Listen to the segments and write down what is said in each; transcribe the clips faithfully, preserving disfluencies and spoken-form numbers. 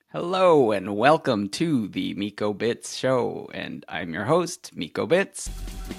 Hello and welcome to the Miko Bits show, and I'm your host, Miko Bits.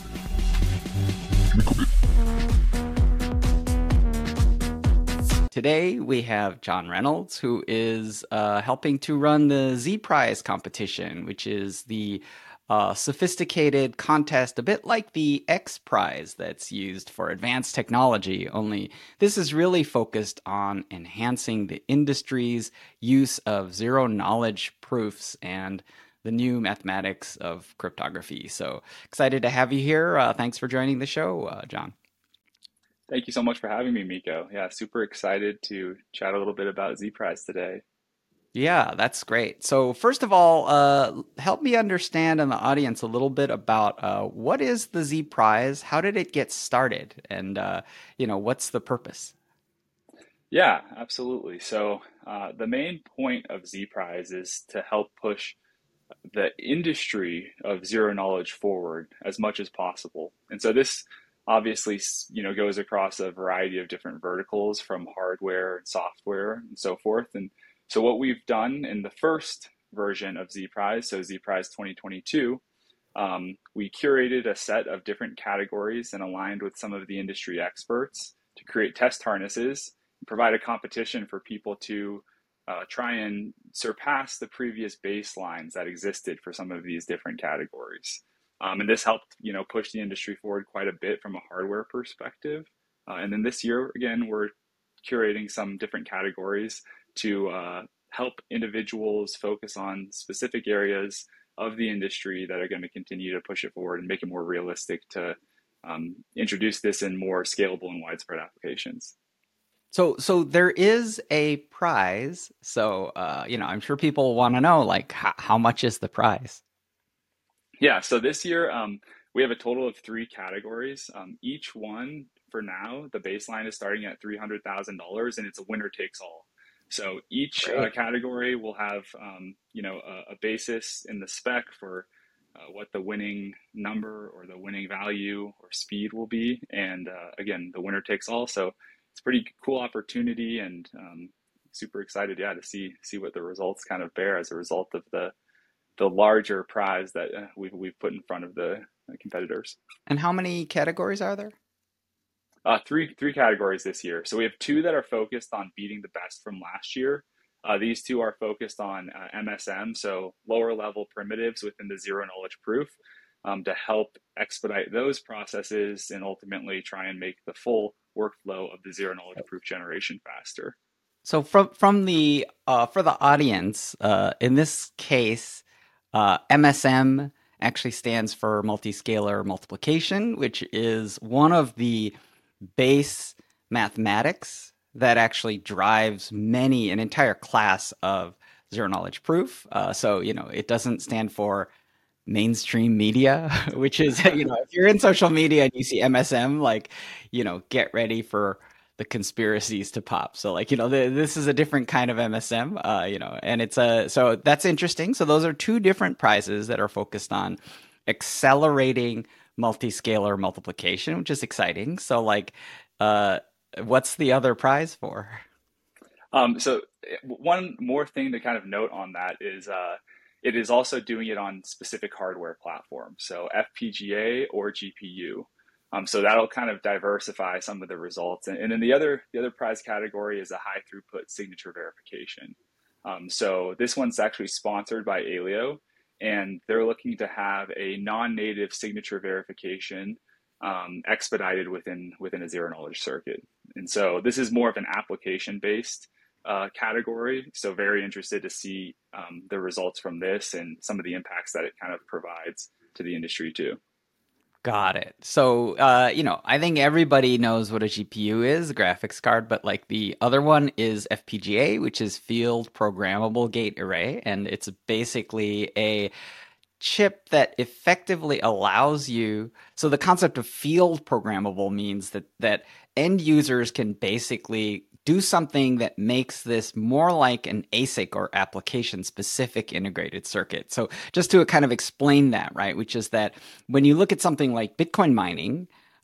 Today we have John Reynolds, who is uh, helping to run the Z Prize competition, which is the uh, sophisticated contest, a bit like the X Prize that's used for advanced technology, only this is really focused on enhancing the industry's use of zero knowledge proofs and the new mathematics of cryptography. So excited to have you here. Uh, thanks for joining the show, uh, John. Thank you so much for having me, Miko. Yeah, super excited to chat a little bit about Z-Prize today. Yeah, that's great. So first of all, uh, help me understand and the audience a little bit about uh, what is the Z Prize? How did it get started? And uh, you know, what's the purpose? Yeah, absolutely. So, uh, the main point of Z-Prize is to help push the industry of zero knowledge forward as much as possible. And so this obviously, you know, goes across a variety of different verticals from hardware and software and so forth. And so what we've done in the first version of Z-Prize, so Z-Prize twenty twenty-two, um, we curated a set of different categories and aligned with some of the industry experts to create test harnesses and provide a competition for people to uh, try and surpass the previous baselines that existed for some of these different categories. Um, and this helped, you know, push the industry forward quite a bit from a hardware perspective. Uh, and then this year, again, we're curating some different categories to uh, help individuals focus on specific areas of the industry that are going to continue to push it forward and make it more realistic to um, introduce this in more scalable and widespread applications. So, so there is a prize. So, uh, you know, I'm sure people want to know, like, how, how much is the prize? Yeah, so this year um, we have a total of three categories. Um, each one, for now, the baseline is starting at three hundred thousand dollars and it's a winner takes all. So each uh, Great. category will have, um, you know, a, a basis in the spec for uh, what the winning number or the winning value or speed will be. And uh, again, the winner takes all. So it's a pretty cool opportunity and um, super excited, yeah, to see see what the results kind of bear as a result of the the larger prize that uh, we've we've put in front of the uh, competitors. And how many categories are there? Uh, three three categories this year. So we have two that are focused on beating the best from last year. Uh, these two are focused on uh, M S M, so lower level primitives within the zero knowledge proof, um, to help expedite those processes and ultimately try and make the full workflow of the zero knowledge proof generation faster. So from from the uh, for the audience, uh, in this case, uh, M S M actually stands for multiscalar multiplication, which is one of the base mathematics that actually drives many an entire class of zero knowledge proof. Uh, so you know, it doesn't stand for mainstream media, which is, you know, if you're in social media and you see M S M, like, you know, get ready for the conspiracies to pop. So like, you know, the, this is a different kind of M S M, uh, you know, and it's a, so that's interesting. So those are two different prizes that are focused on accelerating multiscalar multiplication, which is exciting. So like, uh, what's the other prize for? Um, so one more thing to kind of note on that is uh, it is also doing it on specific hardware platforms, so F P G A or G P U. Um, so that'll kind of diversify some of the results. And, and then the other the other prize category is a high throughput signature verification. Um, so this one's actually sponsored by Aleo, and they're looking to have a non-native signature verification um, expedited within within a zero knowledge circuit. And so this is more of an application based uh, category. So very interested to see um, the results from this and some of the impacts that it kind of provides to the industry too. Got it. So, uh, you know, I think everybody knows what a G P U is, a graphics card, but like the other one is F P G A, which is Field Programmable Gate Array, and it's basically a chip that effectively allows you. So the concept of field programmable means that that end users can basically do something that makes this more like an A S I C or application specific integrated circuit. So just to kind of explain that, right, which is that when you look at something like Bitcoin mining,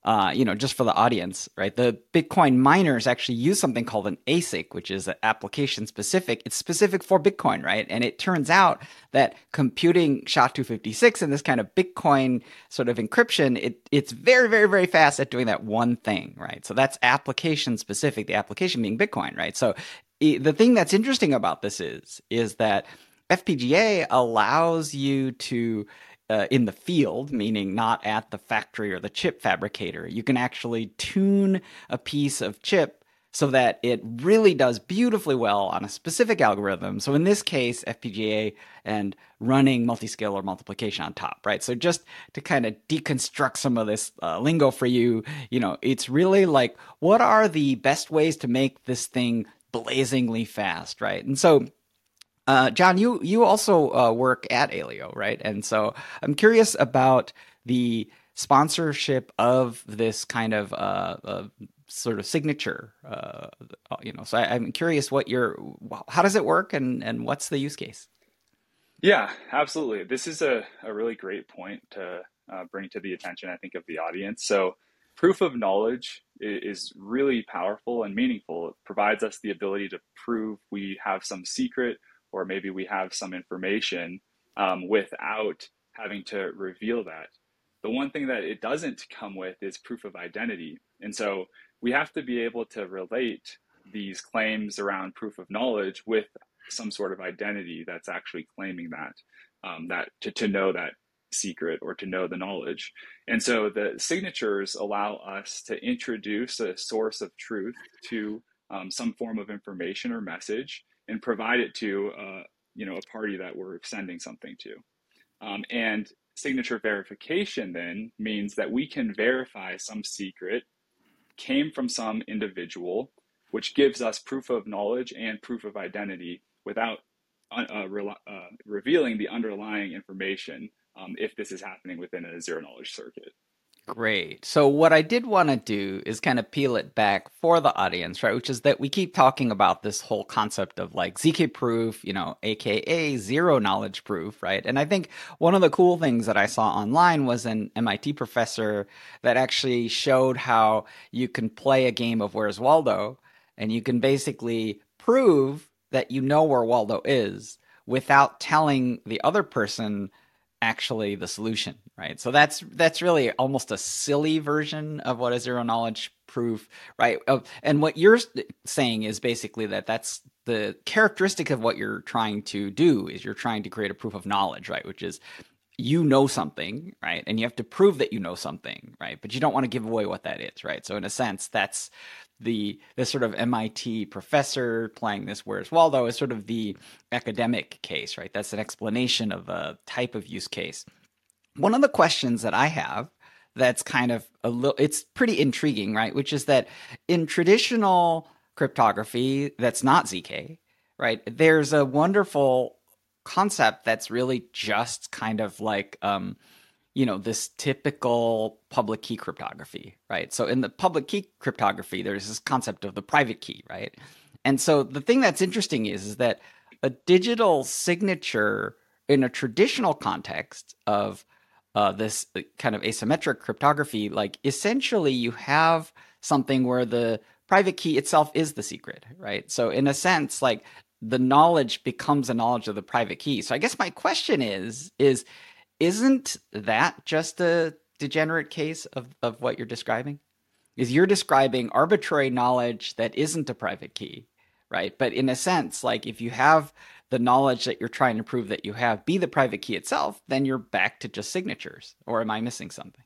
uh, you know, just for the audience, right? The Bitcoin miners actually use something called an A S I C, which is an application specific. It's specific for Bitcoin, right? And it turns out that computing SHA two fifty-six and this kind of Bitcoin sort of encryption, it, it's very, very, very fast at doing that one thing, right? So that's application specific, the application being Bitcoin, right? So the thing that's interesting about this is, is that F P G A allows you to uh, in the field, meaning not at the factory or the chip fabricator, you can actually tune a piece of chip so that it really does beautifully well on a specific algorithm. So in this case, F P G A and running multiscalar multiplication on top, right? So just to kind of deconstruct some of this uh, lingo for you, you know, it's really like, what are the best ways to make this thing blazingly fast, right? And so uh, John, you you also uh, work at Aleo, right? And so I'm curious about the sponsorship of this kind of uh, uh, sort of signature. Uh, you know, so I, I'm curious what your how does it work, and and what's the use case? Yeah, absolutely. This is a, a really great point to uh, bring to the attention, I think, of the audience. So, proof of knowledge i- is really powerful and meaningful. It provides us the ability to prove we have some secret or maybe we have some information um, without having to reveal that. The one thing that it doesn't come with is proof of identity. And so, we have to be able to relate these claims around proof of knowledge with some sort of identity that's actually claiming that um, that to, to know that secret or to know the knowledge. And so the signatures allow us to introduce a source of truth to um, some form of information or message and provide it to uh, you know a party that we're sending something to. Um, and signature verification then means that we can verify some secret came from some individual, which gives us proof of knowledge and proof of identity without uh, uh, re- uh, revealing the underlying information um, if this is happening within a zero knowledge circuit. Great. So what I did want to do is kind of peel it back for the audience, right? Which is that we keep talking about this whole concept of like Z K proof, you know, A K A zero knowledge proof, right? And I think one of the cool things that I saw online was an M I T professor that actually showed how you can play a game of Where's Waldo, and you can basically prove that you know where Waldo is without telling the other person actually the solution, right? So that's that's really almost a silly version of what a zero knowledge proof, right? And what you're saying is basically that that's the characteristic of what you're trying to do is you're trying to create a proof of knowledge, right? Which is you know something, right? And you have to prove that you know something, right? But you don't want to give away what that is, right? So in a sense, that's the this sort of M I T professor playing this Where's Waldo is sort of the academic case, right? That's an explanation of a type of use case. One of the questions that I have that's kind of a little, it's pretty intriguing, right? Which is that in traditional cryptography that's not Z K, right? There's a wonderful concept that's really just kind of like, um, you know, this typical public key cryptography, right? So in the public key cryptography, there's this concept of the private key, right? And so the thing that's interesting is, is that a digital signature in a traditional context of uh, this kind of asymmetric cryptography, like essentially you have something where the private key itself is the secret, right? So in a sense, like the knowledge becomes a knowledge of the private key. So I guess my question is, is isn't that just a degenerate case of, of what you're describing? Is you're describing arbitrary knowledge that isn't a private key, right? But in a sense, like if you have the knowledge that you're trying to prove that you have be the private key itself, then you're back to just signatures. Or am I missing something?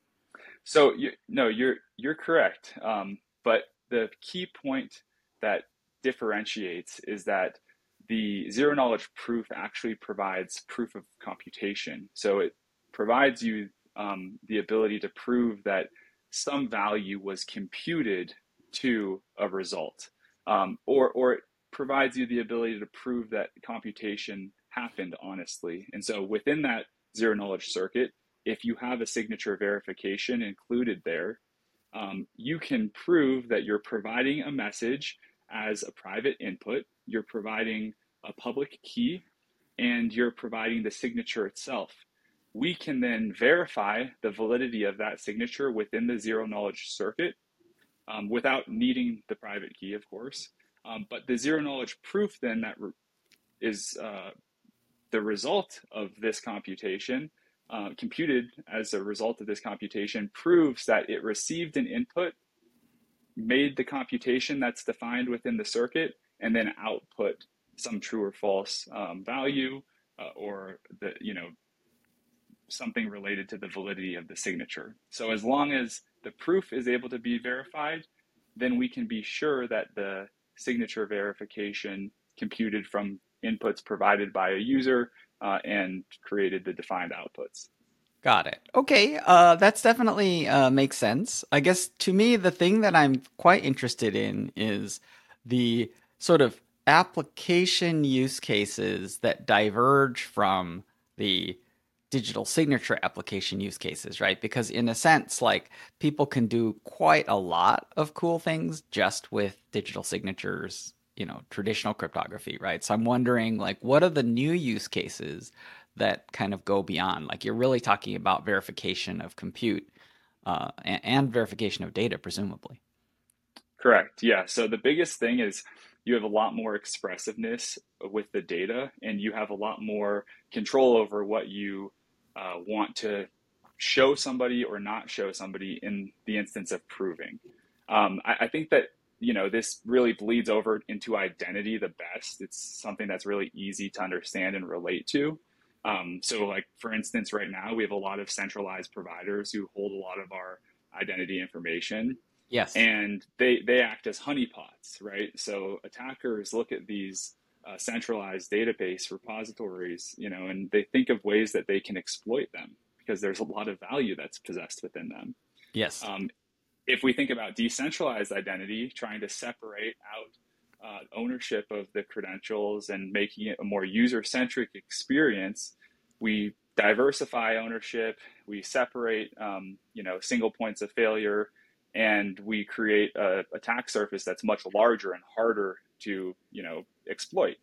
So you, no, you're you're correct. Um, but the key point that differentiates is that the zero knowledge proof actually provides proof of computation. So it provides you um, the ability to prove that some value was computed to a result, um, or or it provides you the ability to prove that computation happened honestly. And so within that zero knowledge circuit, if you have a signature verification included there, um, you can prove that you're providing a message as a private input, you're providing a public key, and you're providing the signature itself. we can then verify the validity of that signature within the zero knowledge circuit, um, without needing the private key, of course. Um, but the zero knowledge proof then that re- is uh, the result of this computation, uh, computed as a result of this computation, proves that it received an input, made the computation that's defined within the circuit, and then output some true or false um, value, uh, or the you know something related to the validity of the signature. So as long as the proof is able to be verified, then we can be sure that the signature verification computed from inputs provided by a user uh, and created the defined outputs. Got it. Okay, uh, that's definitely uh, makes sense. I guess to me, the thing that I'm quite interested in is the sort of application use cases that diverge from the digital signature application use cases, right? Because in a sense, like people can do quite a lot of cool things just with digital signatures, you know, traditional cryptography, right? So I'm wondering, like, what are the new use cases that kind of go beyond? Like, you're really talking about verification of compute uh, and, and verification of data, presumably. Correct. Yeah. So the biggest thing is you have a lot more expressiveness with the data, and you have a lot more control over what you uh, want to show somebody or not show somebody in the instance of proving. Um, I, I think that you know this really bleeds over into identity the best. It's something that's really easy to understand and relate to. Um, so, like for instance, right now we have a lot of centralized providers who hold a lot of our identity information, Yes. and they they act as honeypots, right? So attackers look at these uh, centralized database repositories, you know, and they think of ways that they can exploit them because there's a lot of value that's possessed within them. Yes. Um, if we think about decentralized identity, trying to separate out uh, ownership of the credentials and making it a more user-centric experience, we diversify ownership, we separate, um, you know, single points of failure, and we create a attack surface that's much larger and harder to, you know, exploit.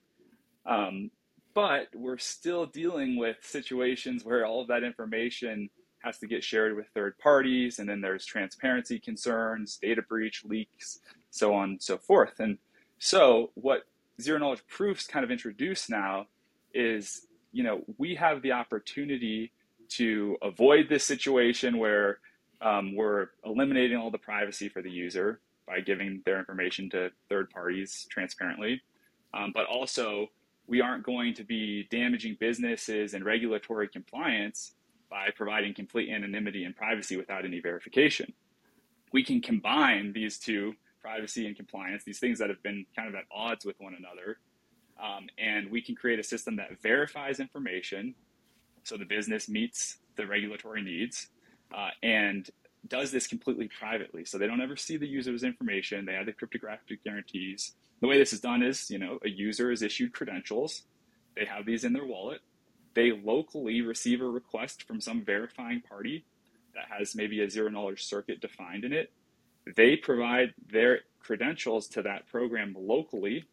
Um, but we're still dealing with situations where all of that information has to get shared with third parties, and then there's transparency concerns, data breach, leaks, so on and so forth. And so what zero knowledge proofs kind of introduce now is, you know, we have the opportunity to avoid this situation where um, we're eliminating all the privacy for the user by giving their information to third parties transparently, um, but also we aren't going to be damaging businesses and regulatory compliance by providing complete anonymity and privacy without any verification. We can combine these two, privacy and compliance, these things that have been kind of at odds with one another, um, and we can create a system that verifies information so the business meets the regulatory needs, uh, and does this completely privately. So they don't ever see the user's information. They have the cryptographic guarantees. The way this is done is, you know, a user is issued credentials. They have these in their wallet. They locally receive a request from some verifying party that has maybe a zero knowledge circuit defined in it. They provide their credentials to that program locally,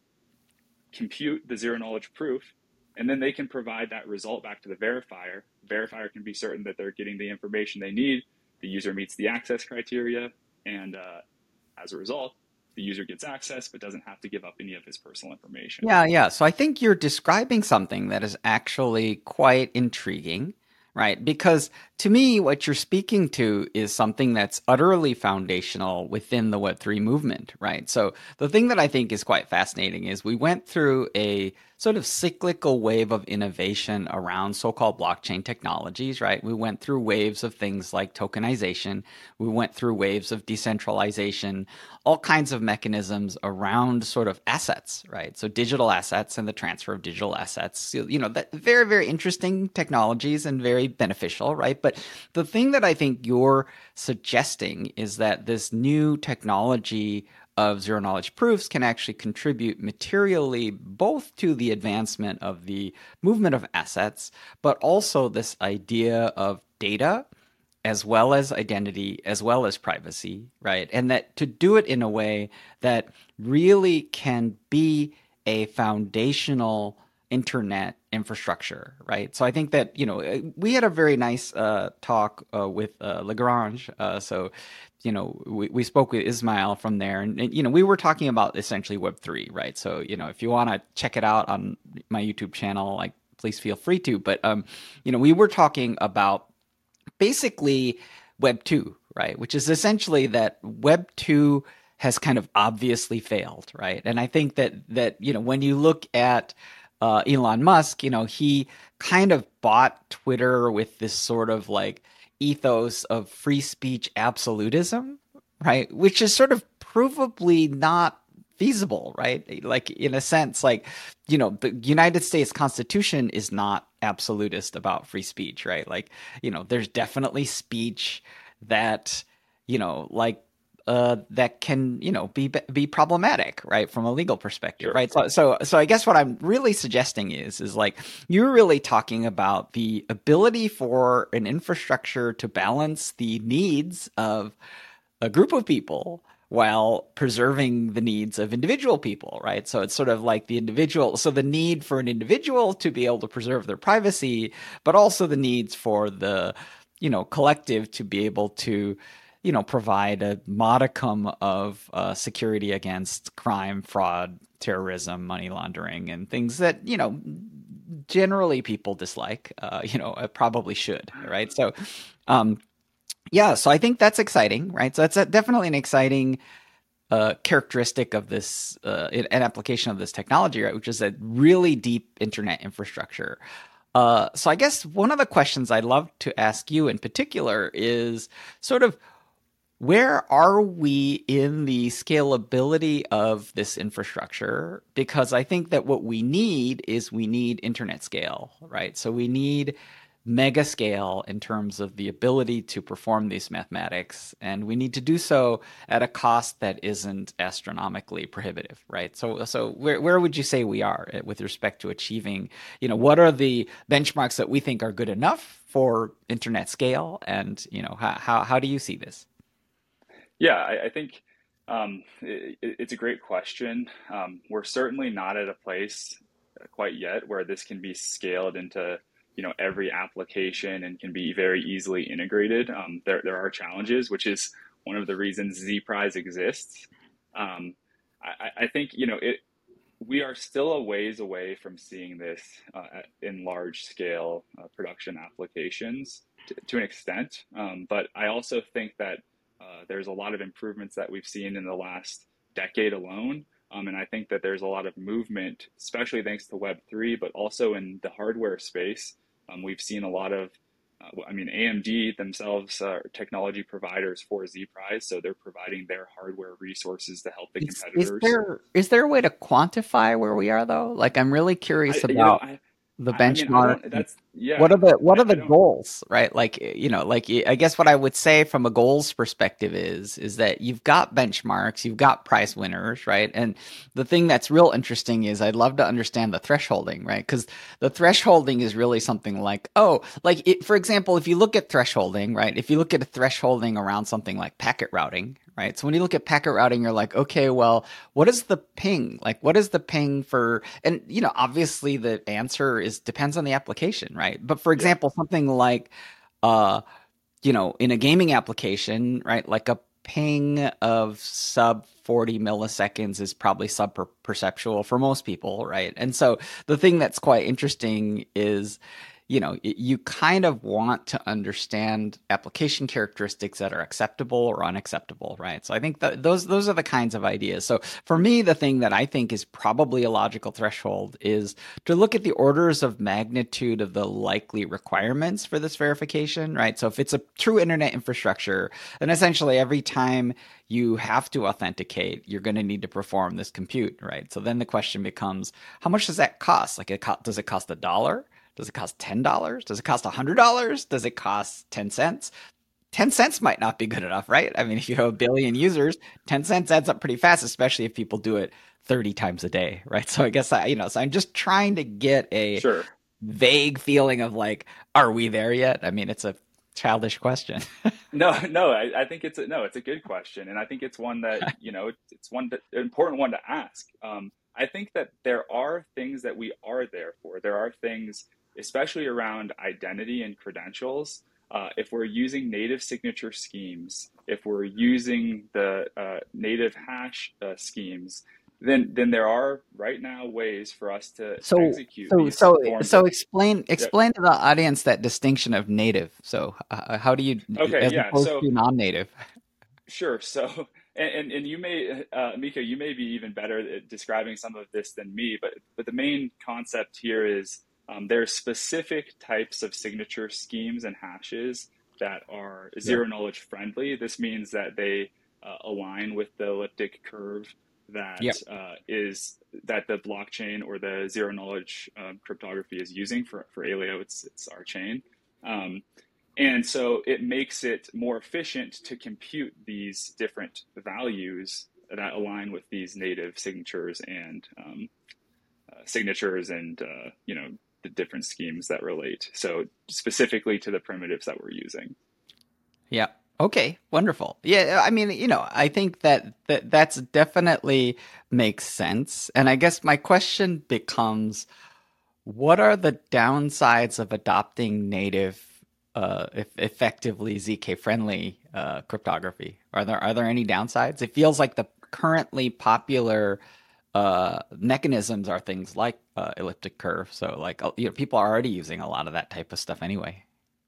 compute the zero knowledge proof, and then they can provide that result back to the verifier. The verifier can be certain that they're getting the information they need, the user meets the access criteria, and uh, as a result, the user gets access but doesn't have to give up any of his personal information. Yeah, yeah. So I think you're describing something that is actually quite intriguing, right? Because to me, what you're speaking to is something that's utterly foundational within the Web three movement, right? So the thing that I think is quite fascinating is we went through a sort of cyclical wave of innovation around so-called blockchain technologies, right? We went through waves of things like tokenization. We went through waves of decentralization, all kinds of mechanisms around sort of assets, right? So digital assets and the transfer of digital assets, you know, that very, very interesting technologies and very beneficial, right? But the thing that I think you're suggesting is that this new technology of zero knowledge proofs can actually contribute materially both to the advancement of the movement of assets, but also this idea of data as well as identity, as well as privacy, right? And that to do it in a way that really can be a foundational internet infrastructure, right? So I think that, you know, uh, we had a very nice uh, talk uh, with uh, Lagrange. Uh, so, you know, we, we spoke with Ismail from there, and, and, you know, we were talking about essentially Web three, right? So, you know, if you want to check it out on my YouTube channel, like, please feel free to. But, um, you know, we were talking about basically Web two, right? Which is essentially that Web two has kind of obviously failed, right? And I think that that you know when you look at uh, Elon Musk, you know he kind of bought Twitter with this sort of like ethos of free speech absolutism, right? Which is sort of provably not feasible, right? Like in a sense, like you know the United States Constitution is not absolutist about free speech, right? Like you know there's definitely speech that you know like uh, that can you know be be problematic, right, from a legal perspective, Sure. right? So, so so I guess what I'm really suggesting is is like you're really talking about the ability for an infrastructure to balance the needs of a group of people while preserving the needs of individual people, right? So it's sort of like the individual, so the need for an individual to be able to preserve their privacy, but also the needs for the, you know, collective to be able to, you know, provide a modicum of uh, security against crime, fraud, terrorism, money laundering, and things that, you know, generally people dislike, uh, you know, probably should, right? So, um, yeah, so I think that's exciting, right? So that's a, definitely an exciting uh, characteristic of this, uh, an application of this technology, right? Which is a really deep internet infrastructure. Uh, so I guess one of the questions I'd love to ask you in particular is sort of where are we in the scalability of this infrastructure? Because I think that what we need is we need internet scale, right? So we need mega scale in terms of the ability to perform these mathematics, and we need to do so at a cost that isn't astronomically prohibitive, right? So, so where where would you say we are with respect to achieving, you know, what are the benchmarks that we think are good enough for internet scale, and you know, how how, how do you see this? Yeah, I, I think um, it, it's a great question. Um, we're certainly not at a place quite yet where this can be scaled into you know every application and can be very easily integrated. Um, there there are challenges, which is one of the reasons zPrize exists. Um, I, I think you know it. We are still a ways away from seeing this uh, in large scale uh, production applications to, to an extent. Um, but I also think that uh, there's a lot of improvements that we've seen in the last decade alone. Um, and I think that there's a lot of movement, especially thanks to Web three, but also in the hardware space. Um, we've seen a lot of, uh, I mean, A M D themselves are technology providers for zPrize, so they're providing their hardware resources to help the Is, is competitors. there is there a way to quantify where we are though? Like I'm really curious I, you know, about I, the I mean, I benchmark. don't. That's What yeah. are the what I, are the I don't. goals, right? Like you know, like I guess what I would say from a goals perspective is is that you've got benchmarks, you've got prize winners, right? And the thing that's real interesting is I'd love to understand the thresholding, right? Because the thresholding is really something like, oh, like it, for example, if you look at thresholding, right? If you look at a thresholding around something like packet routing, right? So when you look at packet routing, you're like, okay, well, what is the ping? Like, what is the ping for? And, you know, obviously the answer is depends on the application, right? But for Yeah. example, something like, uh, you know, in a gaming application, right? Like a ping of sub forty milliseconds is probably sub perceptual for most people, right? And so the thing that's quite interesting is, you know, you kind of want to understand application characteristics that are acceptable or unacceptable, right? So I think that those those are the kinds of ideas. So for me, the thing that I think is probably a logical threshold is to look at the orders of magnitude of the likely requirements for this verification, right? So if it's a true internet infrastructure, then essentially every time you have to authenticate, you're going to need to perform this compute, right? So then the question becomes, how much does that cost? Like, it co- does it cost a dollar? Does it cost ten dollars? Does it cost one hundred dollars? Does it cost ten cents? ten cents might not be good enough, right? I mean, if you have a billion users, ten cents adds up pretty fast, especially if people do it thirty times a day, right? So I guess I, you know, so I'm just trying to get a Sure. vague feeling of like, are we there yet? I mean, it's a childish question. No, no. I, I think it's a, no. It's a good question, and I think it's one that you know it's one that an important one to ask. Um, I think that there are things that we are there for. There are things, especially around identity and credentials. Uh, if we're using native signature schemes, if we're using the uh, native hash uh, schemes, then then there are right now ways for us to So, execute so, these so, forms so of. explain Yep. explain to the audience that distinction of native. So, uh, how do you, Okay, as yeah. opposed So to non-native? sure. So, and, and, and you may, uh, Mika, you may be even better at describing some of this than me, but, but the main concept here is um, there are specific types of signature schemes and hashes that are Sure. zero knowledge friendly. This means that they uh, align with the elliptic curve that Yep. uh, is that the blockchain or the zero knowledge um, cryptography is using for, for Aleo. It's, it's our chain. Um, and so it makes it more efficient to compute these different values that align with these native signatures and um, uh, signatures and uh, you know the different schemes that relate. So specifically to the primitives that we're using. Yeah. Okay. Wonderful. Yeah. I mean, you know, I think that, that that's definitely makes sense. And I guess my question becomes, what are the downsides of adopting native, uh, eff- effectively Z K friendly uh, cryptography? Are there are there any downsides? It feels like the currently popular uh, mechanisms are things like uh, elliptic curve. So, like, uh, you know, people are already using a lot of that type of stuff anyway.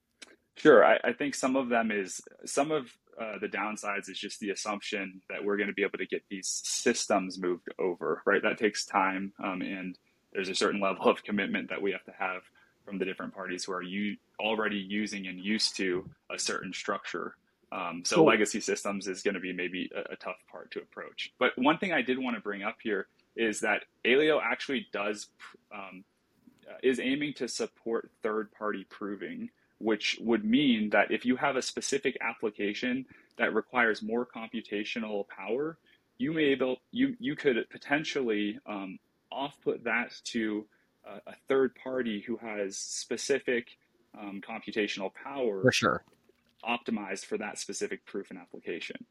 Sure, I, I think some of them is some of uh, the downsides is just the assumption that we're going to be able to get these systems moved over, right? That takes time, um, and there's a certain level of commitment that we have to have from the different parties who are you already using and used to a certain structure. Um, so So, legacy systems is going to be maybe a, a tough part to approach. But one thing I did want to bring up here is that Aleo actually does um, uh, is aiming to support third party proving, which would mean that if you have a specific application that requires more computational power, you may able you you could potentially um, off put that to a, a third party who has specific um, computational for power sure. optimized for that specific proof and application.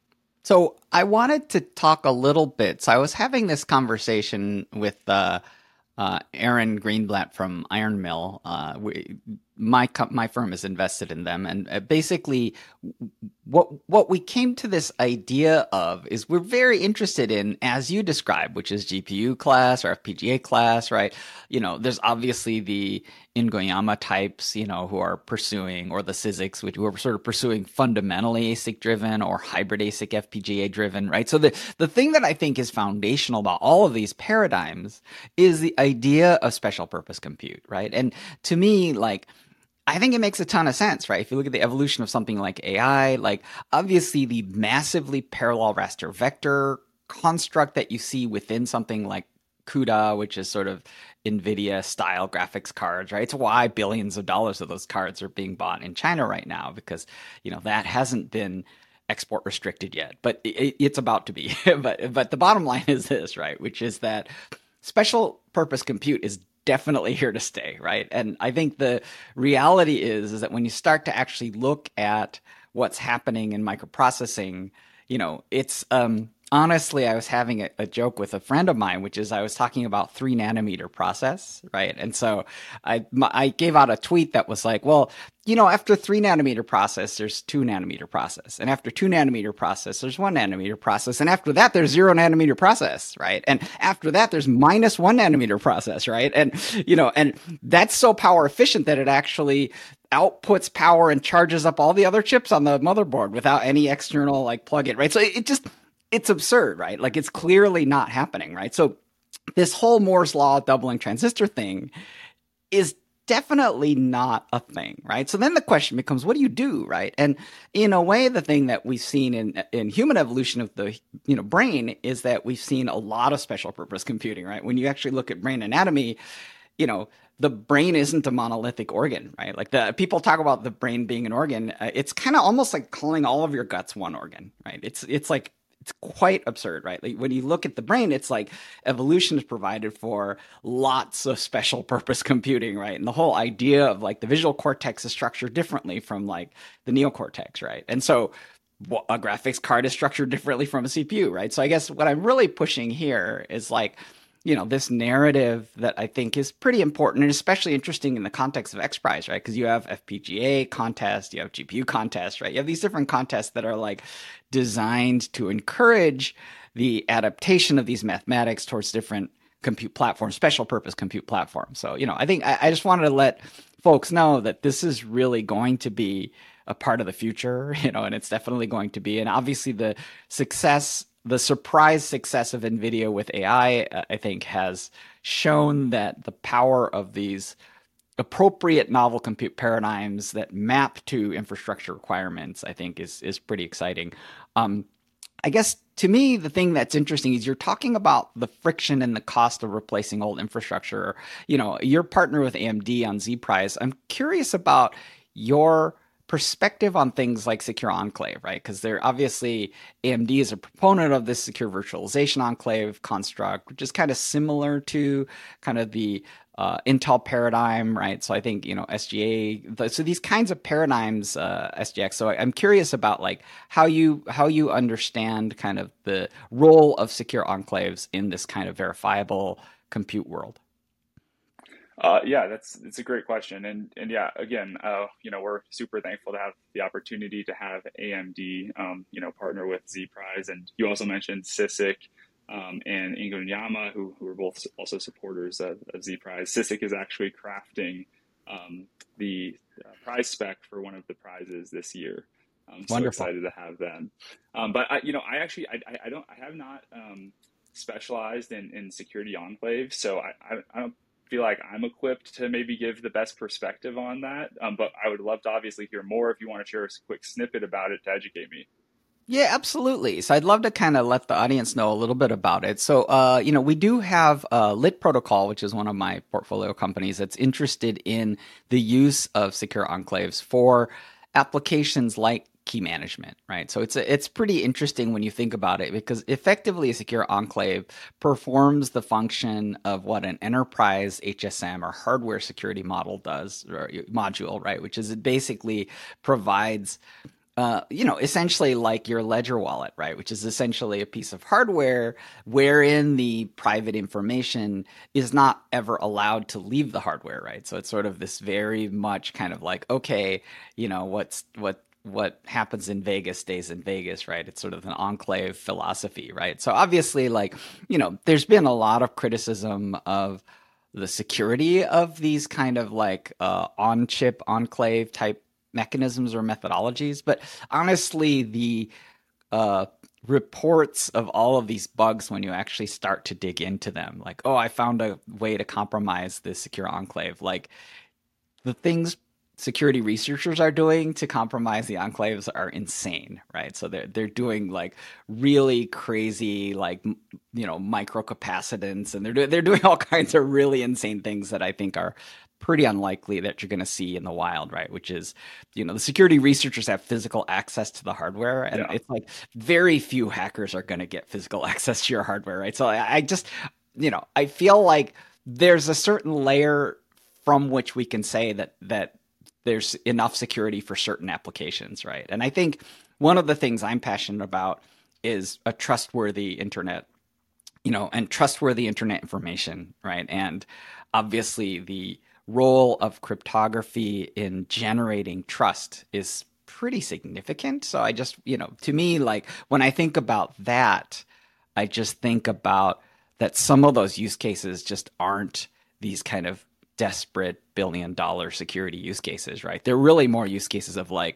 So I wanted to talk a little bit. So I was having this conversation with uh, uh, Aaron Greenblatt from Iron Mill. Uh, we, my co- my firm is invested in them, and uh, basically, what what we came to this idea of is we're very interested in, as you described, which is G P U class or F P G A class, right? You know, there's obviously the Ngoyama types, you know, who are pursuing, or the Cysics, which who are sort of pursuing fundamentally A S I C driven or hybrid A S I C F P G A driven, right? So the the thing that I think is foundational about all of these paradigms is the idea of special purpose compute, right? And to me, like, I think it makes a ton of sense, right? If you look at the evolution of something like A I, like obviously the massively parallel raster vector construct that you see within something like CUDA, which is sort of NVIDIA style graphics cards, right? It's why billions of dollars of those cards are being bought in China right now, because, you know, that hasn't been export restricted yet, but it, it's about to be. but but the bottom line is this, right? Which is that special purpose compute is definitely here to stay, right? And I think the reality is is that when you start to actually look at what's happening in microprocessing, you know, it's um honestly, I was having a, a joke with a friend of mine, which is I was talking about three nanometer process, right? And so I my, I gave out a tweet that was like, well, you know, after three nanometer process, there's two nanometer process, and after two nanometer process, there's one nanometer process, and after that, there's zero nanometer process, right? And after that, there's minus one nanometer process, right? And you know, and that's so power efficient that it actually outputs power and charges up all the other chips on the motherboard without any external like plug-in, right? So it, it just it's absurd, right? Like it's clearly not happening, right? So this whole Moore's law doubling transistor thing is definitely not a thing, right? So then the question becomes, what do you do, right? And in a way, the thing that we've seen in in human evolution of the you know brain is that we've seen a lot of special purpose computing, right? When you actually look at brain anatomy, you know, the brain isn't a monolithic organ, right? Like the people talk about the brain being an organ. Uh, it's kind of almost like calling all of your guts one organ, right? It's it's like it's quite absurd, right? Like when you look at the brain, it's like evolution is provided for lots of special purpose computing, right? And the whole idea of like the visual cortex is structured differently from like the neocortex, right? And so a graphics card is structured differently from a C P U, right? So I guess what I'm really pushing here is like you know, this narrative that I think is pretty important and especially interesting in the context of XPRIZE, right? Because you have F P G A contests, you have G P U contests, right? You have these different contests that are like designed to encourage the adaptation of these mathematics towards different compute platforms, special purpose compute platforms. So, you know, I think I, I just wanted to let folks know that this is really going to be a part of the future, you know, and it's definitely going to be. And obviously, the success, the surprise success of NVIDIA with A I, uh, I think, has shown that the power of these appropriate novel compute paradigms that map to infrastructure requirements, I think, is is pretty exciting. Um, I guess to me, the thing that's interesting is you're talking about the friction and the cost of replacing old infrastructure. You know, you're partner with A M D on zPrize. I'm curious about your perspective on things like Secure Enclave, right? Because they're obviously A M D is a proponent of this secure virtualization enclave construct, which is kind of similar to kind of the uh, Intel paradigm, right? So I think, you know, S G A, the, so these kinds of paradigms, uh, S G X. So I, I'm curious about like how you how you understand kind of the role of secure enclaves in this kind of verifiable compute world. Uh, yeah, that's it's a great question, and and yeah, again, uh, you know, we're super thankful to have the opportunity to have A M D, um, you know, partner with zPrize, and you also mentioned CISIC um, and Ingo Nyama, who who are both also supporters of, of zPrize. CISIC is actually crafting um, the uh, prize spec for one of the prizes this year. I'm so Wonderful. excited to have them. Um, but I, you know, I actually I, I I don't I have not um, specialized in, in security enclaves, so I, I, I don't feel like I'm equipped to maybe give the best perspective on that. Um, but I would love to obviously hear more if you want to share a quick snippet about it to educate me. Yeah, absolutely. So I'd love to kind of let the audience know a little bit about it. So, uh, you know, we do have uh, Lit Protocol, which is one of my portfolio companies that's interested in the use of secure enclaves for applications like key management, right? So it's a, it's pretty interesting when you think about it because effectively a secure enclave performs the function of what an enterprise H S M or hardware security model does or module, right? Which is it basically provides uh, you know, essentially like your Ledger wallet, right? Which is essentially a piece of hardware wherein the private information is not ever allowed to leave the hardware, right? So it's sort of this very much kind of like, okay, you know, what's what what happens in Vegas stays in Vegas, right? It's sort of an enclave philosophy, right? So obviously, like, you know, there's been a lot of criticism of the security of these kind of like uh, on chip enclave type mechanisms or methodologies. But honestly, the uh, reports of all of these bugs when you actually start to dig into them, like, oh, I found a way to compromise this secure enclave, like the things security researchers are doing to compromise the enclaves are insane, right? So they're they're doing like really crazy, like you know, microcapacitance, and they're do- they're doing all kinds of really insane things that I think are pretty unlikely that you're going to see in the wild, right? Which is, you know, the security researchers have physical access to the hardware, and Yeah. it's like very few hackers are going to get physical access to your hardware, right? So I, I just, you know, I feel like there's a certain layer from which we can say that that there's enough security for certain applications, right? And I think one of the things I'm passionate about is a trustworthy internet, you know, and trustworthy internet information, right? And obviously the role of cryptography in generating trust is pretty significant. So I just, you know, to me, like when I think about that, I just think about that some of those use cases just aren't these kind of desperate billion dollar security use cases, right? They're really more use cases of like,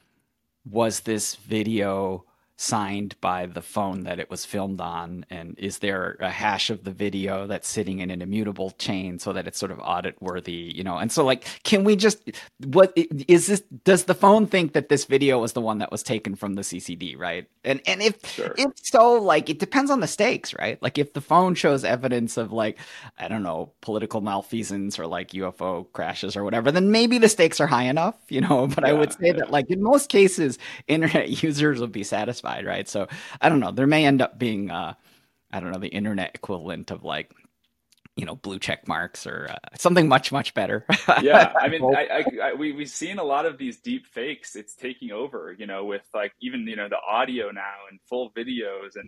was this video signed by the phone that it was filmed on? And is there a hash of the video that's sitting in an immutable chain so that it's sort of audit worthy, you know? And so like, can we just, what is this, does the phone think that this video was the one that was taken from the C C D, right? And, and if, Sure. if so, like, it depends on the stakes, right? Like if the phone shows evidence of like, I don't know, political malfeasance or like U F O crashes or whatever, then maybe the stakes are high enough, you know? But I would Yeah. say that Yeah. like in most cases, internet users will be satisfied, right? So I don't know. There may end up being, uh, I don't know, the internet equivalent of like, you know, blue check marks or uh, something much, much better. I Yeah, I mean, hope. I, I, I we we've seen a lot of these deep fakes. It's taking over, you know, with like even you know the audio now and full videos, and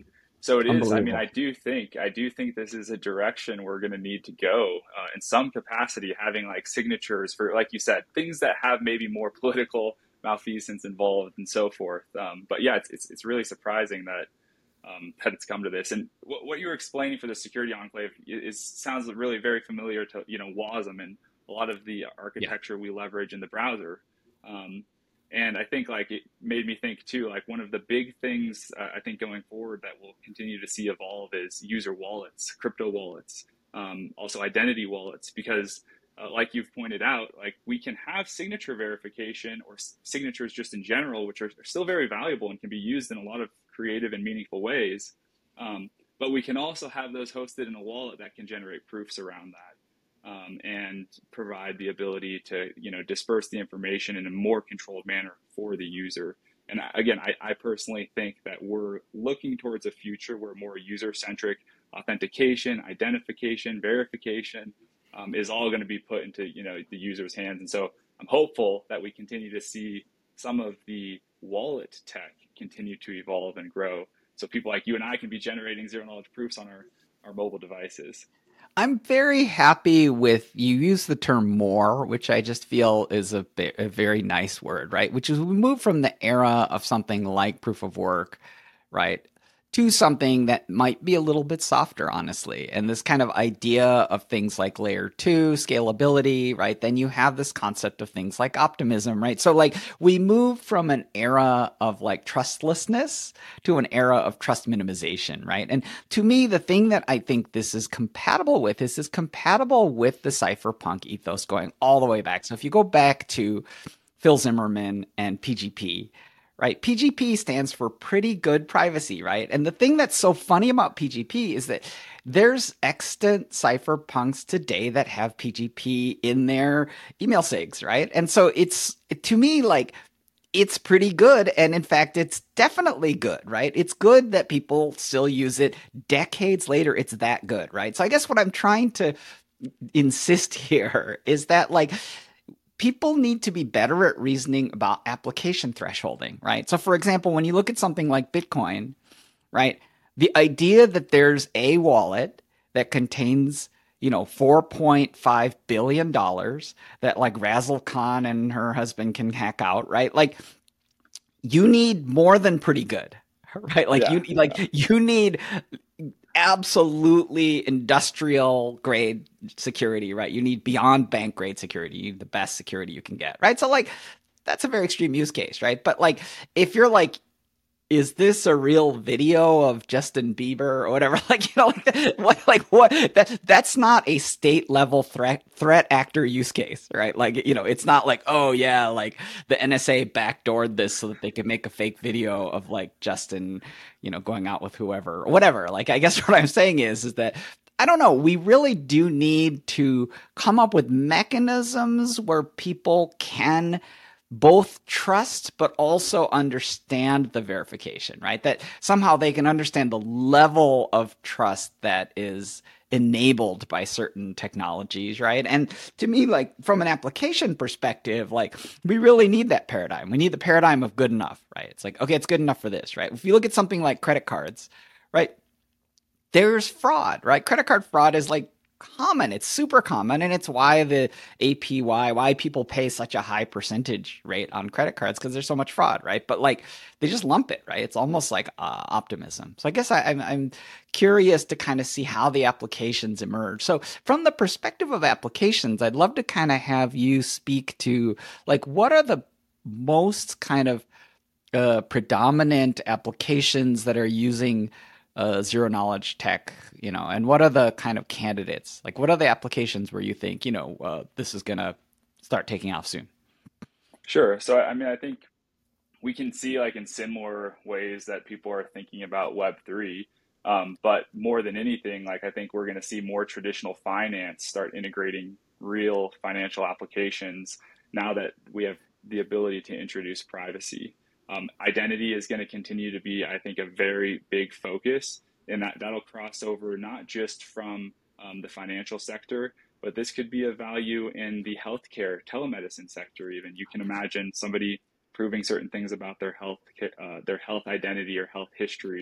So it is. I mean, Unbelievable. I do think I do think this is a direction we're going to need to go uh, in some capacity. Having like signatures for, like you said, things that have maybe more political malfeasance involved and so forth. Um, but yeah, it's, it's it's really surprising that um, that it's come to this. And what, what you were explaining for the security enclave is, sounds really very familiar to you know WASM and a lot of the Yeah. architecture we leverage in the browser. Um, and I think like it made me think too, like one of the big things uh, I think going forward that we'll continue to see evolve is user wallets, crypto wallets, um, also identity wallets, because uh, like you've pointed out, like we can have signature verification or s- signatures just in general, which are, are still very valuable and can be used in a lot of creative and meaningful ways. Um, but we can also have those hosted in a wallet that can generate proofs around that um, and provide the ability to you know disperse the information in a more controlled manner for the user. And again, I, I personally think that we're looking towards a future where more user-centric authentication, identification, verification um, is all going to be put into you know the user's hands. And so I'm hopeful that we continue to see some of the wallet tech continue to evolve and grow, so people like you and I can be generating zero knowledge proofs on our our mobile devices. I'm very happy with you use the term more, which I just feel is a, a very nice word, right? Which is we move from the era of something like proof of work, right? To something that might be a little bit softer, honestly. And this kind of idea of things like layer two, scalability, right? Then you have this concept of things like optimism, right? So, like, we move from an era of like trustlessness to an era of trust minimization, right? And to me, the thing that I think this is compatible with is this compatible with the cypherpunk ethos going all the way back. So, if you go back to Phil Zimmerman and P G P, right? P G P stands for pretty good privacy, right? And the thing that's so funny about P G P is that there's extant cypherpunks today that have P G P in their email sigs, right? And so it's to me like it's pretty good. And in fact, it's definitely good, right? It's good that people still use it decades later. It's that good, right? So I guess what I'm trying to insist here is that like people need to be better at reasoning about application thresholding, right? So, for example, when you look at something like Bitcoin, right, the idea that there's a wallet that contains, you know, four point five billion dollars that like Razzle Khan and her husband can hack out, right? Like, you need more than pretty good, right? Like, Yeah, you like you need absolutely industrial grade security, right? You need beyond bank grade security. You need the best security you can get, right? So like that's a very extreme use case, right? But like if you're like is this a real video of Justin Bieber or whatever? Like, you know, like what, like what? That that's not a state level threat threat actor use case, right? Like, you know, it's not like, oh yeah, like the N S A backdoored this so that they could make a fake video of like Justin, you know, going out with whoever or whatever. Like, I guess what I'm saying is, is that I don't know. We really do need to come up with mechanisms where people can both trust but also understand the verification, right? That somehow they can understand the level of trust that is enabled by certain technologies, right? And to me, like from an application perspective, like we really need that paradigm. We need the paradigm of good enough, right? It's like, okay, it's good enough for this, right? If you look at something like credit cards, right? There's fraud, right? Credit card fraud is like common. It's super common. And it's why the A P Y, why people pay such a high percentage rate on credit cards because there's so much fraud, right? But like they just lump it, right? It's almost like uh, optimism. So I guess I, I'm, I'm curious to kind of see how the applications emerge. So from the perspective of applications, I'd love to kind of have you speak to like what are the most kind of uh, predominant applications that are using uh, zero knowledge tech, you know, and what are the kind of candidates? Like, what are the applications where you think, you know, uh, this is going to start taking off soon? sure. So I mean, I think we can see like in similar ways that people are thinking about Web three. Um, but more than anything, like I think we're going to see more traditional finance start integrating real financial applications now that we have the ability to introduce privacy. Um, identity is going to continue to be, I think, a very big focus, and that that'll cross over not just from um, the financial sector, but this could be a value in the healthcare telemedicine sector. Even you can imagine somebody proving certain things about their health, uh, their health identity or health history,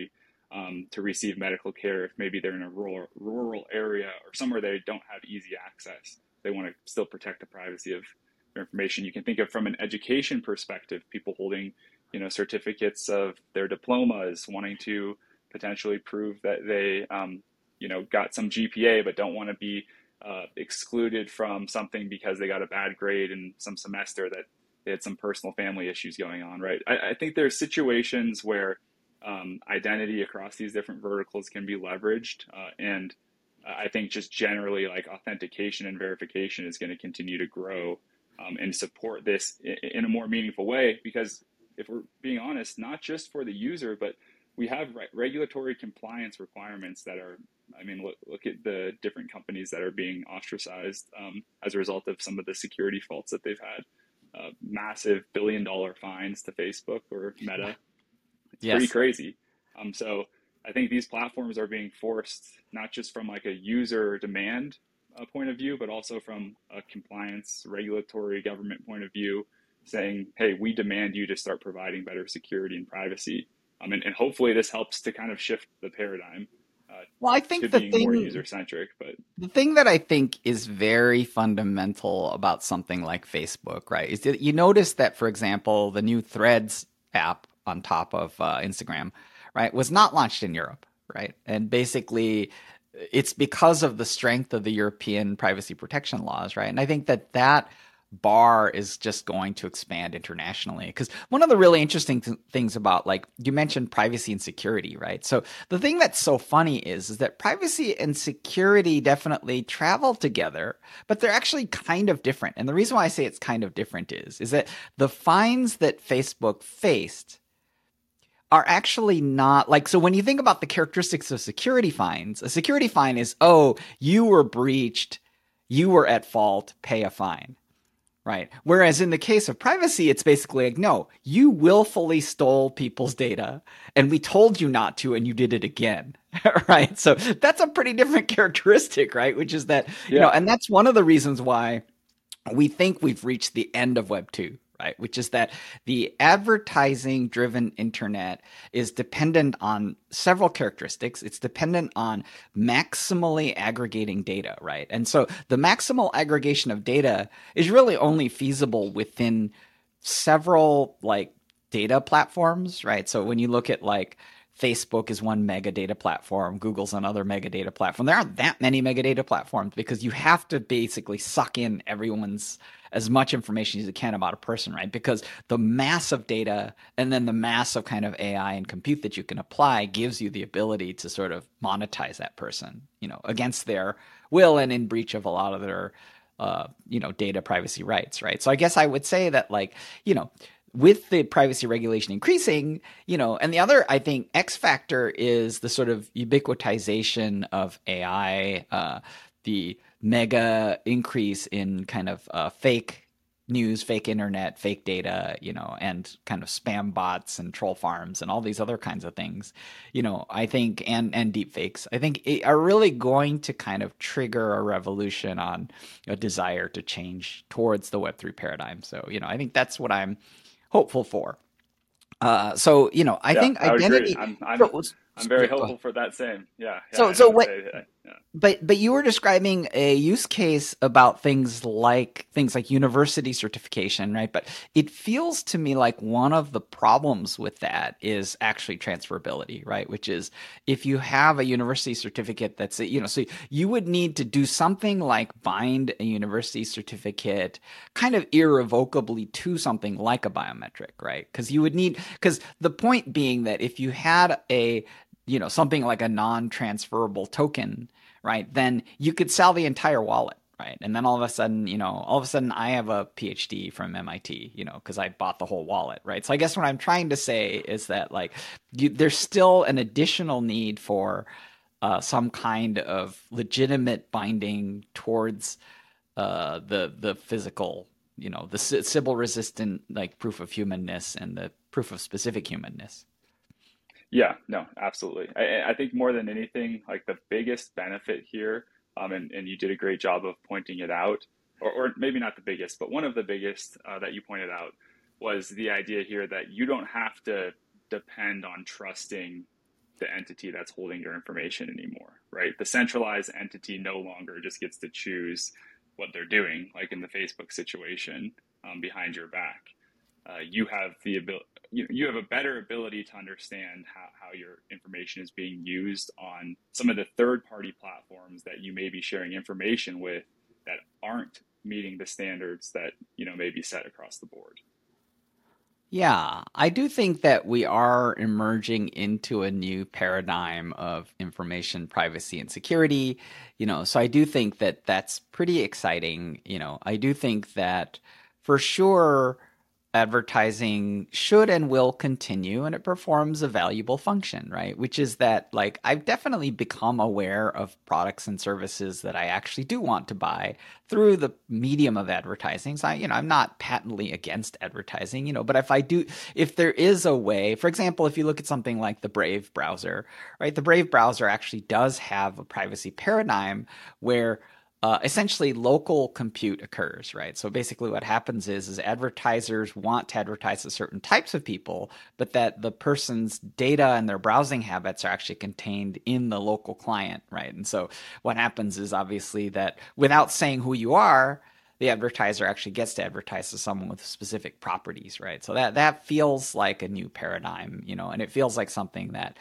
um, to receive medical care if maybe they're in a rural rural area or somewhere they don't have easy access. They want to still protect the privacy of their information. You can think of from an education perspective, people holding, you know, certificates of their diplomas, wanting to potentially prove that they, um, you know, got some G P A, but don't want to be uh, excluded from something because they got a bad grade in some semester that they had some personal family issues going on, right? I, I think there's situations where um, identity across these different verticals can be leveraged, uh, and I think just generally like authentication and verification is going to continue to grow um, and support this in a more meaningful way. Because if we're being honest, not just for the user, but we have re- regulatory compliance requirements that are, I mean, look, look at the different companies that are being ostracized um, as a result of some of the security faults that they've had. Uh, massive billion dollar fines to Facebook or Meta. It's pretty Yes. crazy. Um, so I think these platforms are being forced not just from like a user demand uh, point of view, but also from a compliance, regulatory, government point of view, saying, "Hey, we demand you to start providing better security and privacy." Um, and, and hopefully, this helps to kind of shift the paradigm uh, Well, I to think the being more thing user centric. But the thing that I think is very fundamental about something like Facebook, right, is that you notice that, for example, the new Threads app on top of uh, Instagram, right, was not launched in Europe, right? And basically, it's because of the strength of the European privacy protection laws, right? And I think that that bar is just going to expand internationally because one of the really interesting th- things about, like, you mentioned privacy and security, right? So the thing that's so funny is is that privacy and security definitely travel together, but they're actually kind of different. And the reason why I say it's kind of different is is that the fines that Facebook faced are actually not like, so when you think about the characteristics of security fines, a security fine is, oh, you were breached, you were at fault, pay a fine. Right. Whereas in the case of privacy, it's basically like, no, you willfully stole people's data and we told you not to, and you did it again. Right. So that's a pretty different characteristic, right? Which is that, you know, yeah, and that's one of the reasons why we think we've reached the end of Web two, right? Which is that the advertising driven internet is dependent on several characteristics. It's dependent on maximally aggregating data, right? And so the maximal aggregation of data is really only feasible within several like data platforms, right? So when you look at like Facebook is one mega data platform, Google's another mega data platform. There aren't that many mega data platforms because you have to basically suck in everyone's as much information as you can about a person, right? Because the mass of data and then the mass of kind of A I and compute that you can apply gives you the ability to sort of monetize that person, you know, against their will and in breach of a lot of their uh, you know, data privacy rights, right? So I guess I would say that, like, you know, with the privacy regulation increasing, you know, and the other, I think, X factor is the sort of ubiquitization of A I, uh, the mega increase in kind of uh, fake news, fake internet, fake data, you know, and kind of spam bots and troll farms and all these other kinds of things, you know, I think, and and deep fakes, I think it, are really going to kind of trigger a revolution on a desire to change towards the Web three paradigm. So, you know, I think that's what I'm hopeful for. Uh, so, you know, I yeah, think I would agree. identity. I'm I'm So, I'm very so, hopeful for that same. Yeah, yeah, so, and I so would what? say that. Yeah. But but you were describing a use case about things like things like university certification, right? But it feels to me like one of the problems with that is actually transferability, right? Which is, if you have a university certificate that's, you know, so you would need to do something like bind a university certificate kind of irrevocably to something like a biometric, right? Because you would need, because the point being that if you had a, you know, something like a non-transferable token, right, then you could sell the entire wallet, right? And then all of a sudden, you know, all of a sudden I have a PhD from M I T, you know, because I bought the whole wallet, right? So I guess what I'm trying to say is that, like, you, there's still an additional need for uh, some kind of legitimate binding towards uh, the the physical, you know, the Sybil resistant, like, proof of humanness and the proof of specific humanness. Yeah, no, absolutely. I, I think more than anything, like the biggest benefit here, um, and, and you did a great job of pointing it out, or, or maybe not the biggest, but one of the biggest uh, that you pointed out was the idea here that you don't have to depend on trusting the entity that's holding your information anymore, right? The centralized entity no longer just gets to choose what they're doing, like in the Facebook situation, um, behind your back. Uh, you have the ability, you, you have a better ability to understand how, how your information is being used on some of the third party platforms that you may be sharing information with that aren't meeting the standards that, you know, may be set across the board. Yeah, I do think that we are emerging into a new paradigm of information privacy and security. You know, so I do think that that's pretty exciting. You know, I do think that for sure advertising should and will continue, and it performs a valuable function, right? Which is that, like, I've definitely become aware of products and services that I actually do want to buy through the medium of advertising. So I, you know, I'm not patently against advertising, you know, but if I do, if there is a way, for example, if you look at something like the Brave browser, right? The Brave browser actually does have a privacy paradigm where uh, essentially local compute occurs, right? So basically what happens is, is advertisers want to advertise to certain types of people, but that the person's data and their browsing habits are actually contained in the local client, right? And so what happens is obviously that without saying who you are, the advertiser actually gets to advertise to someone with specific properties, right? So that that feels like a new paradigm, you know, and it feels like something that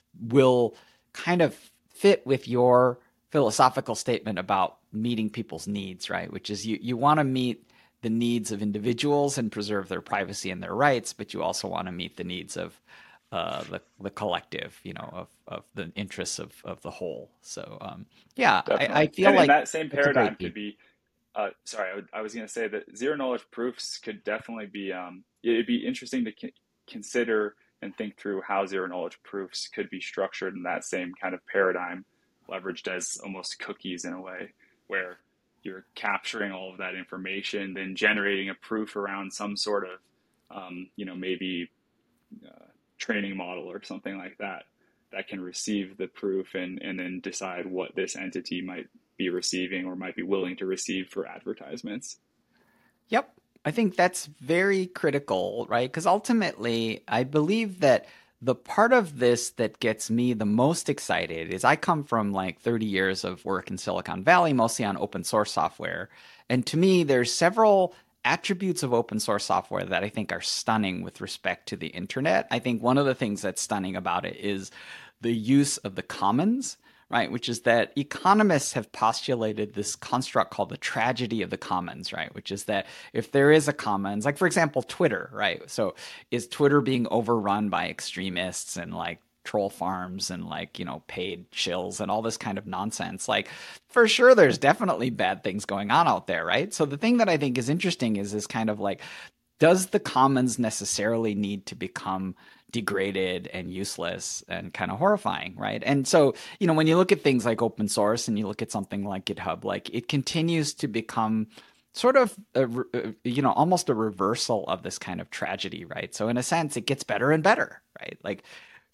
will kind of fit with your philosophical statement about meeting people's needs, right? Which is you, you want to meet the needs of individuals and preserve their privacy and their rights, but you also want to meet the needs of uh, the the collective, you know, of, of the interests of, of the whole. So um, yeah, I, I Definitely. feel And, and like that same it's a paradigm great could thing. be, uh, sorry, I, would, I was going to say that zero knowledge proofs could definitely be, um, it'd be interesting to c- consider and think through how zero knowledge proofs could be structured in that same kind of paradigm, leveraged as almost cookies in a way, where you're capturing all of that information, then generating a proof around some sort of, um, you know, maybe uh, training model or something like that that can receive the proof and, and then decide what this entity might be receiving or might be willing to receive for advertisements. Yep. I think that's very critical, right? Because ultimately, I believe that the part of this that gets me the most excited is I come from like thirty years of work in Silicon Valley, mostly on open source software. And to me, there's several attributes of open source software that I think are stunning with respect to the internet. I think one of the things that's stunning about it is the use of the commons, right? Which is that economists have postulated this construct called the tragedy of the commons, right? Which is that if there is a commons, like for example, Twitter, right? So is Twitter being overrun by extremists and like troll farms and like, you know, paid shills and all this kind of nonsense? Like for sure, there's definitely bad things going on out there, right? So the thing that I think is interesting is this kind of like, does the commons necessarily need to become degraded and useless and kind of horrifying, right? And so, you know, when you look at things like open source and you look at something like GitHub, like it continues to become sort of a, you know, almost a reversal of this kind of tragedy, right? So in a sense it gets better and better, right? Like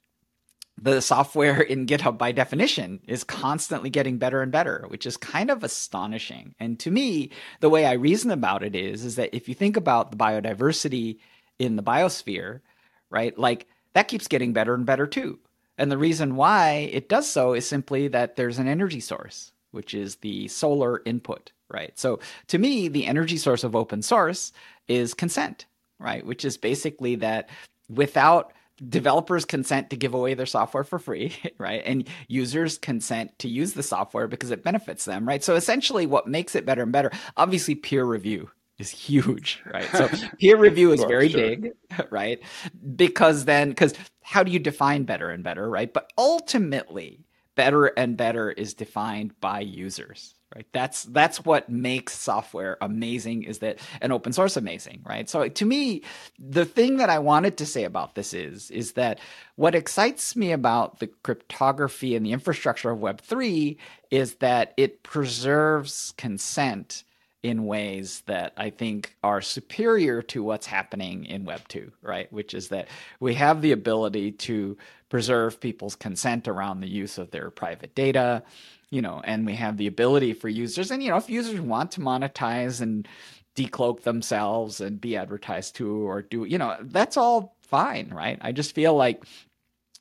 the software in GitHub by definition is constantly getting better and better, which is kind of astonishing. And to me, the way I reason about it is, is that if you think about the biodiversity in the biosphere, right, like that keeps getting better and better too. And the reason why it does so is simply that there's an energy source, which is the solar input, right? So to me, the energy source of open source is consent, right? Which is basically that without developers consent to give away their software for free, right? And users consent to use the software because it benefits them, right? So essentially what makes it better and better, obviously peer review is huge, right? So peer review is Well, very sure. big, right? Because then, because how do you define better and better, right? But ultimately, better and better is defined by users, right? That's that's what makes software amazing, is that an open source amazing, right? So to me, the thing that I wanted to say about this is is that what excites me about the cryptography and the infrastructure of web three is that it preserves consent in ways that I think are superior to what's happening in Web two, right? Which is that we have the ability to preserve people's consent around the use of their private data, you know, and we have the ability for users, and, you know, if users want to monetize and decloak themselves and be advertised to or do, you know, that's all fine, right? I just feel like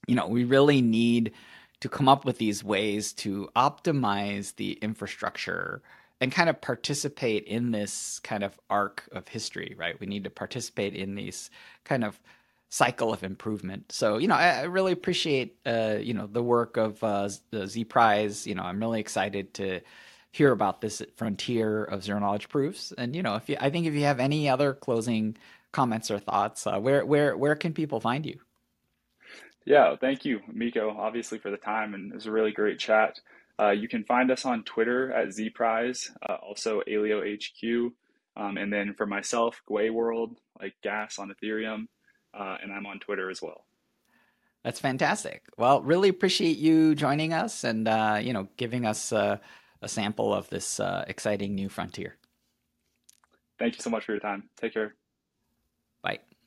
you know, we really need to come up with these ways to optimize the infrastructure and kind of participate in this kind of arc of history, right? We need to participate in these kind of cycle of improvement. So, you know, I, I really appreciate, uh, you know, the work of uh, the Z Prize. You know, I'm really excited to hear about this frontier of zero knowledge proofs. And, you know, if you, I think if you have any other closing comments or thoughts, uh, where, where, where can people find you? Yeah, thank you, Miko, obviously for the time, and it was a really great chat. Uh, you can find us on Twitter at Zprize, uh, also AlioHQ, um, and then for myself, Gwei World, like gas on Ethereum, uh, and I'm on Twitter as well. That's fantastic. Well, really appreciate you joining us and uh, you know giving us uh, a sample of this uh, exciting new frontier. Thank you so much for your time. Take care. Bye.